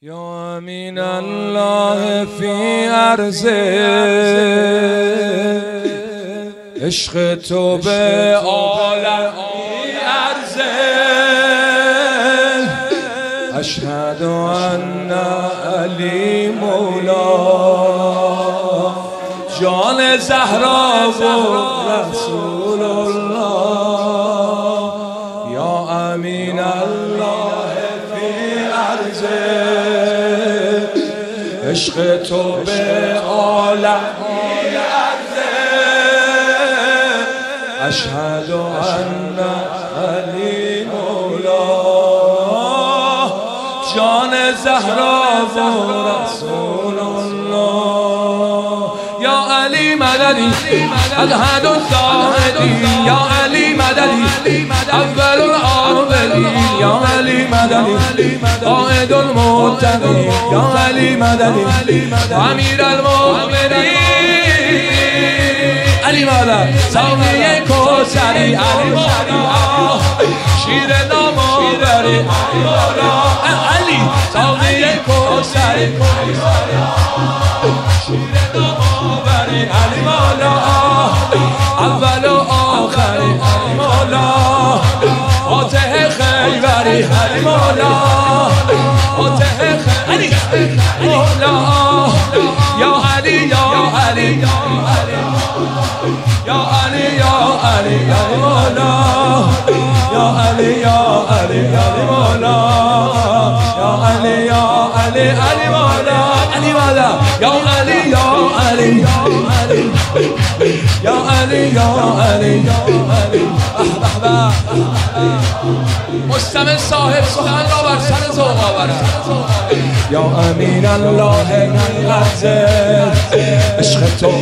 یا امین الله فی عرضه، عشق تو به عالم عرضه. اشهد ان علی مولا، جان زهرا و رسول الله. یا امین الله فی عرضه، عشق تو به عالم عرضه. اشهد ان علی مولا، جان زهرا و رسول الله. یا علی مددی الحد الزاهدی، یا علی مددی اول العابدین، یا علی مددی قائد المتقین، یا علی مددی امیر المؤمنین. علی مدد ساقی کوثری، علی مولا شیر نامآوری، علی مولا علی ساقی کوثری، شیر نامآوری، علی مولا اول و آخری، علی مولا فاتح خیبری، علی مولا فاتح خیبری، مولا یا علی یا علی یا علی یا علی یا علی یا مولا، یا علی یا علی یا مولا، یا علی یا علی علی مولا، علی مولا یا علی یا علی یا علی یا علی یا علی یا علی. مستمع صاحب سخن را بر سر ذوق آورد. یا امین الله عرضه، عشق تو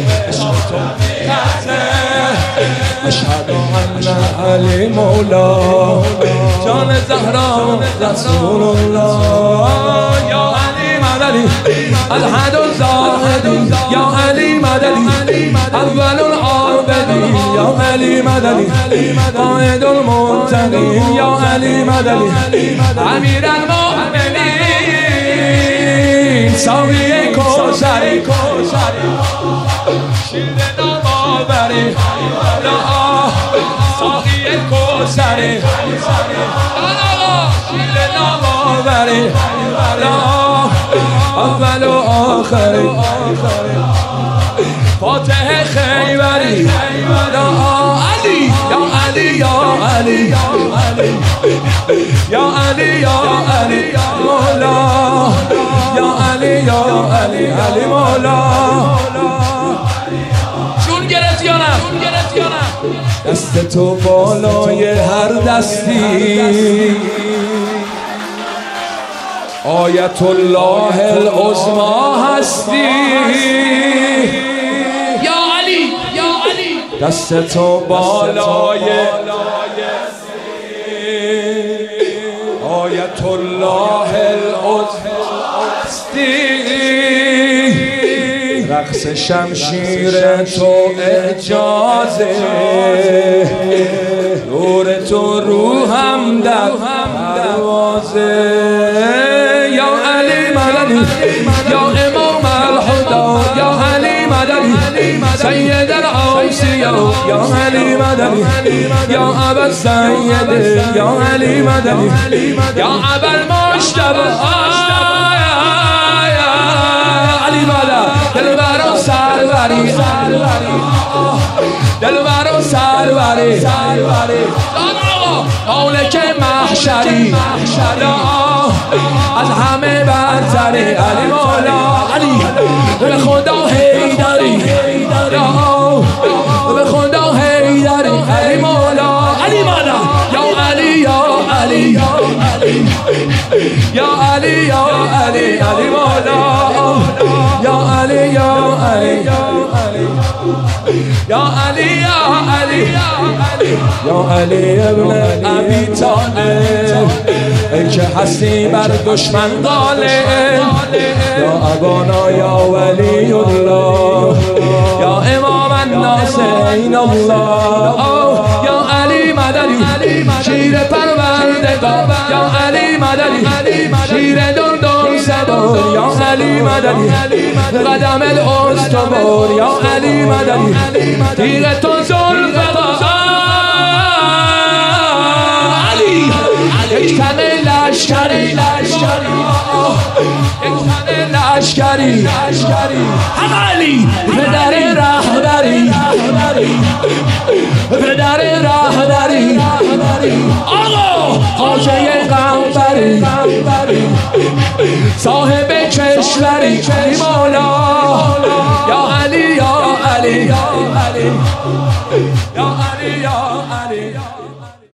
اشهد ان علی مولا، جان زهرا رسول الله. یا علی مددی الحد الزاهدی، یا علی مددی اول العابدین، یا علی مددی قائد المتقین، یا علی مددی امیر المؤمنین، ساقی کوثری، شیر نامآوری، ساقی کوثری، شیر نامآوری، اول و آخری، فاتح خیبری، یا علی یا علی یا علی یا علی یا علی مولا، یا علی یا علی علی مولا. چون گرفت یا نه؟ دست تو بالای هر دستی، آیت الله العظمی هستی. یا علی یا علی دست تو بالای آیت الله العظمی هستی. رقص شمشیر تو اعجازه، نور تو روحم در پروازه. یا علی مددی یا امام الهدی، یا علی مددی سید الاوصیا، یا علی مددی یا ابا السید، یا علی مددی یا ابا المجتبی. علی مدد دلبر و سروری، دلبر و سروری، مالک محشری، از همه برتری، علی مولا علی به خدا حیدری، به خدا حیدری، علی مولا علی مولا یا علی یا علی یا علی یا علی علی مولا، یا علی یا علی یا علی یا علی یا علی ابن ابی طالب، ای که هستی بر دشمن غالب. یا ابانا یا ولی الله، یا امام الناس عین الله. یا علی مددی شیر پروردگار، یا علی مددی شیر دندان صدا، مددی قدم الاستوار یا علی مددی تیغ تو ذوالفقار علی یک تنه لشکری یک تنه لشکری هم علی پدر رهبری پدر رهبری آقا خواجه قنبری صاحب کشوری مولا یا علی یا علی یا علی یا علی یا علی